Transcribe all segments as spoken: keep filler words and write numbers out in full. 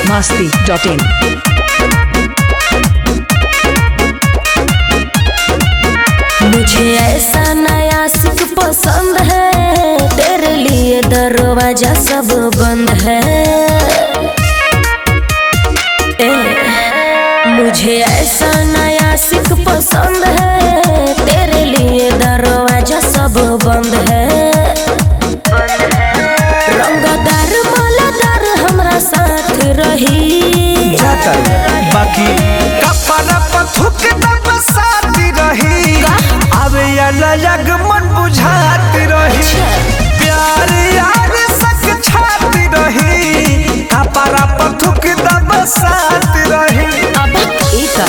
masti dot in. मुझे ऐसा नया सिख पसंद है, तेरे लिए दरवाजा सब बंद है। ए, मुझे ऐसा नया सिख पसंद है, तेरे लिए दरवाजा सब बंद है। रंगदार मालादार हमरा साथ रही बाकी कपड़ा पर थूक दब साथी रही, आवे अलग मन बुझाती रही, प्यार यार सच छाती रही, कपड़ा पर थूक दब साथी रही। अब इका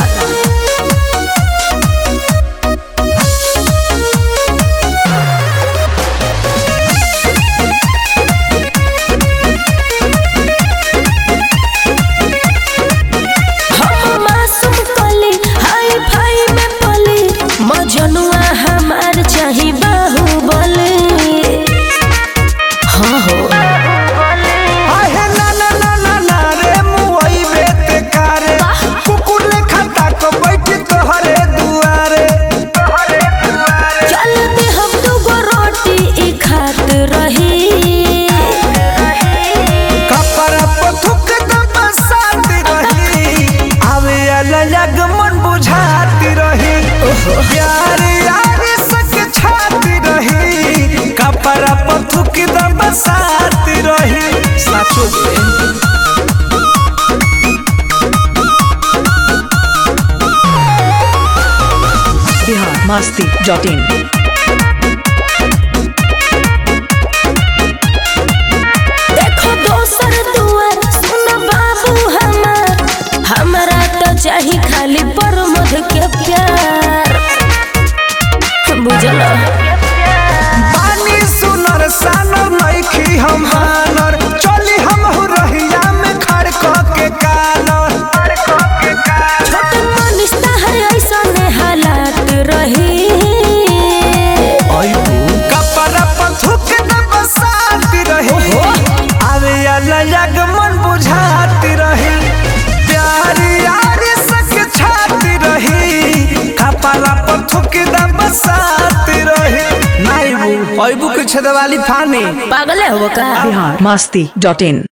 मजनुआ हमार चाही बाहुबली। हाँ हो आहे ना ना ना ना ना रे मुई बेते कारे, कुकुर लेखा ताक बैठ तोहरे दुआरे। चल दे हम दुगो रोटी ई खात रही, कपड़ा पर थूक दब साथी रही, आवे अलग मन बुझाती रही, प्यार यार सच छाती रही, कपड़ा पर थूक दब साथी रही। साचो Bihar masti dot in. देखो दोसर दुआर सुन बाबू हमार, हमरा तो चाही खाली प्रमोद के प्यार। बुझल पानी सुनर सानर नइखी हम हानर, चली हम रहिया में खड़ क के कानर। छोट मनिस्ता है ऐसा ने हालात रही, कपड़ा पर थूक दब साथी रही, आवे अलग मन बुझाती रही, प्यार यार सच छाती रही, कपड़ा पर थूक दब साथी रही। नाइबू अइबू के छेदवाली फानी पागल है वो का। Bihar masti dot in.